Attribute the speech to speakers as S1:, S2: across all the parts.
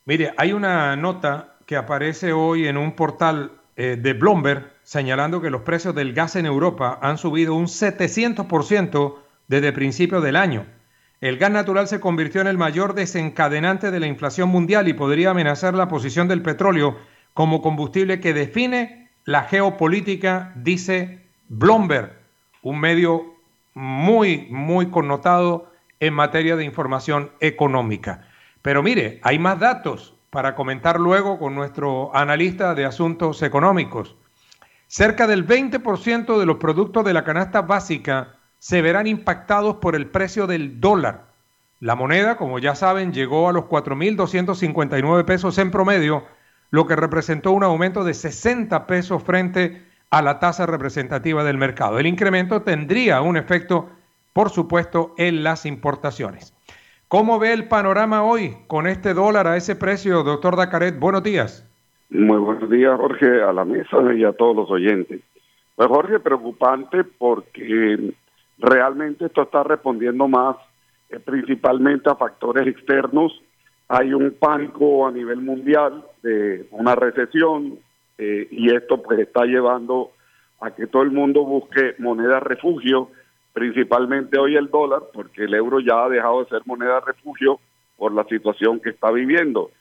S1: Mire, hay una nota que aparece hoy en un portal de Bloomberg señalando que los precios del gas en Europa han subido un 700% desde principios del año. El gas natural se convirtió en el mayor desencadenante de la inflación mundial y podría amenazar la posición del petróleo como combustible que define la geopolítica, dice Bloomberg, un medio muy connotado en materia de información económica. Pero mire, hay más datos para comentar luego con nuestro analista de asuntos económicos. Cerca del 20% de los productos de la canasta básica se verán impactados por el precio del dólar. La moneda, como ya saben, llegó a los 4.259 pesos en promedio, lo que representó un aumento de 60 pesos frente a la tasa representativa del mercado. El incremento tendría un efecto, por supuesto, en las importaciones. ¿Cómo ve el panorama hoy con este dólar a ese precio, doctor Dacaret? Buenos días.
S2: Muy buenos días, Jorge, a la mesa y a todos los oyentes. Pues, Jorge, preocupante porque realmente esto está respondiendo más principalmente a factores externos. Hay un pánico a nivel mundial de una recesión y esto pues está llevando a que todo el mundo busque moneda refugio, principalmente hoy el dólar, porque el euro ya ha dejado de ser moneda refugio por la situación que está viviendo.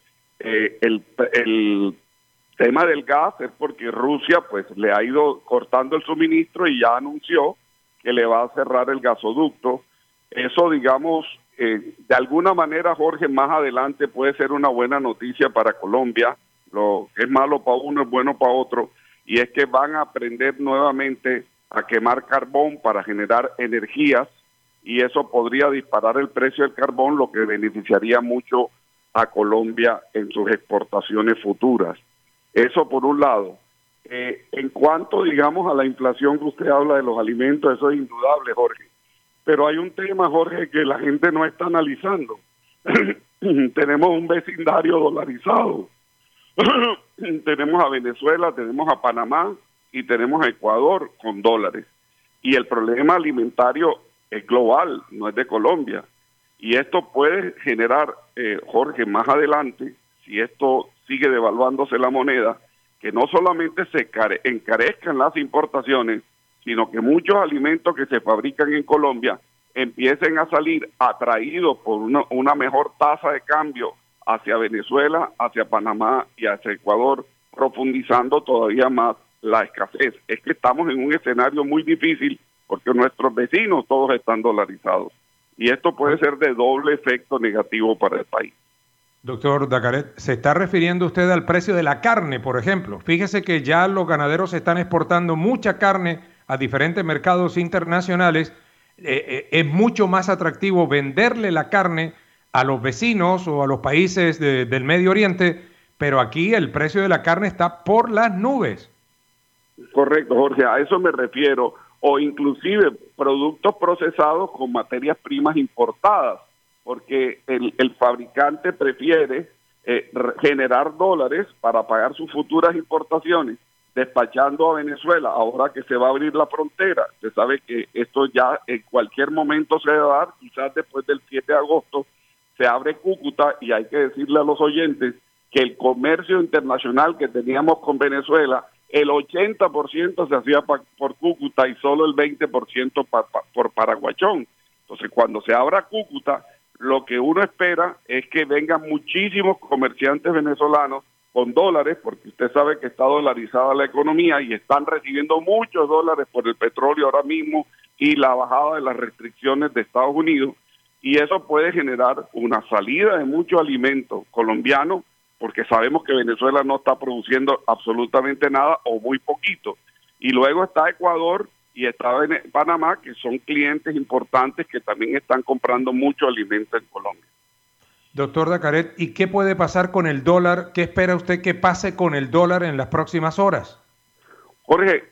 S2: El tema del gas es porque Rusia pues le ha ido cortando el suministro y ya anunció que le va a cerrar el gasoducto. Eso, digamos, de alguna manera, Jorge, más adelante puede ser una buena noticia para Colombia. Lo que es malo para uno es bueno para otro, y es que van a aprender nuevamente a quemar carbón para generar energías, y eso podría disparar el precio del carbón, lo que beneficiaría mucho a Colombia en sus exportaciones futuras. Eso por un lado. En cuanto, digamos, a la inflación que usted habla de los alimentos, eso es indudable, Jorge. Pero hay un tema, Jorge, que la gente no está analizando. Tenemos un vecindario dolarizado. Tenemos a Venezuela, tenemos a Panamá y tenemos a Ecuador con dólares. Y el problema alimentario es global, no es de Colombia. Y esto puede generar, Jorge, más adelante, si esto sigue devaluándose la moneda, que no solamente se encarezcan las importaciones, sino que muchos alimentos que se fabrican en Colombia empiecen a salir atraídos por una mejor tasa de cambio hacia Venezuela, hacia Panamá y hacia Ecuador, profundizando todavía más la escasez. Es que estamos en un escenario muy difícil porque nuestros vecinos todos están dolarizados. Y esto puede ser de doble efecto negativo para el país.
S1: Doctor Dacaret, ¿se está refiriendo usted al precio de la carne, por ejemplo? Fíjese que ya los ganaderos están exportando mucha carne a diferentes mercados internacionales. Es mucho más atractivo venderle la carne a los vecinos o a los países del Medio Oriente, pero aquí el precio de la carne está por las nubes.
S2: Correcto, Jorge, a eso me refiero, o inclusive productos procesados con materias primas importadas, porque el fabricante prefiere generar dólares para pagar sus futuras importaciones, despachando a Venezuela, ahora que se va a abrir la frontera. Se sabe que esto ya en cualquier momento se va a dar, quizás después del 7 de agosto se abre Cúcuta, y hay que decirle a los oyentes que el comercio internacional que teníamos con Venezuela, el 80% se hacía por Cúcuta y solo el 20% por Paraguachón. Entonces, cuando se abra Cúcuta, lo que uno espera es que vengan muchísimos comerciantes venezolanos con dólares, porque usted sabe que está dolarizada la economía y están recibiendo muchos dólares por el petróleo ahora mismo y la bajada de las restricciones de Estados Unidos, y eso puede generar una salida de muchos alimentos colombianos, porque sabemos que Venezuela no está produciendo absolutamente nada o muy poquito. Y luego está Ecuador y está Panamá, que son clientes importantes que también están comprando mucho alimento en Colombia.
S1: Doctor Dacaret, ¿y qué puede pasar con el dólar? ¿Qué espera usted que pase con el dólar en las próximas horas?
S2: Jorge,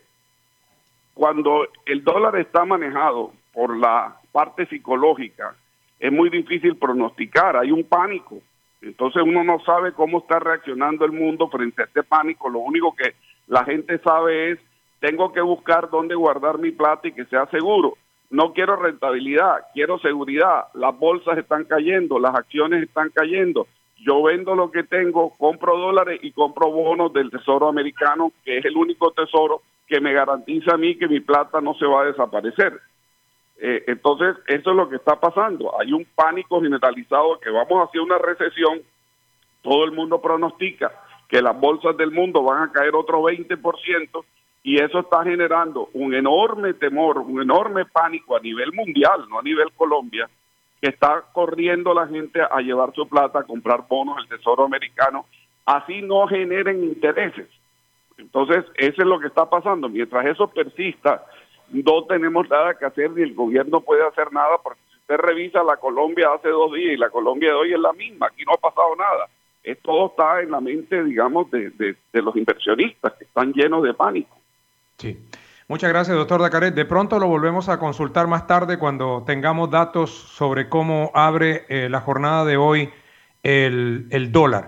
S2: cuando el dólar está manejado por la parte psicológica, es muy difícil pronosticar, hay un pánico. Entonces uno no sabe cómo está reaccionando el mundo frente a este pánico. Lo único que la gente sabe es, tengo que buscar dónde guardar mi plata y que sea seguro. No quiero rentabilidad, quiero seguridad. Las bolsas están cayendo, las acciones están cayendo. yo vendo lo que tengo, compro dólares y compro bonos del Tesoro americano, que es el único tesoro que me garantiza a mí que mi plata no se va a desaparecer. Entonces, eso es lo que está pasando. Hay un pánico generalizado que vamos hacia una recesión. Todo el mundo pronostica que las bolsas del mundo van a caer otro 20%, y eso está generando un enorme temor, un enorme pánico a nivel mundial, no a nivel Colombia, que está corriendo la gente a llevar su plata, a comprar bonos del Tesoro americano, así no generen intereses. Entonces, eso es lo que está pasando. Mientras eso persista, no tenemos nada que hacer, ni el gobierno puede hacer nada, porque si usted revisa la Colombia hace 2 días y la Colombia de hoy es la misma, aquí no ha pasado nada. Todo está en la mente, digamos, de los inversionistas, que están llenos de pánico.
S1: Sí. Muchas gracias, doctor Dacaret. De pronto lo volvemos a consultar más tarde cuando tengamos datos sobre cómo abre la jornada de hoy el dólar.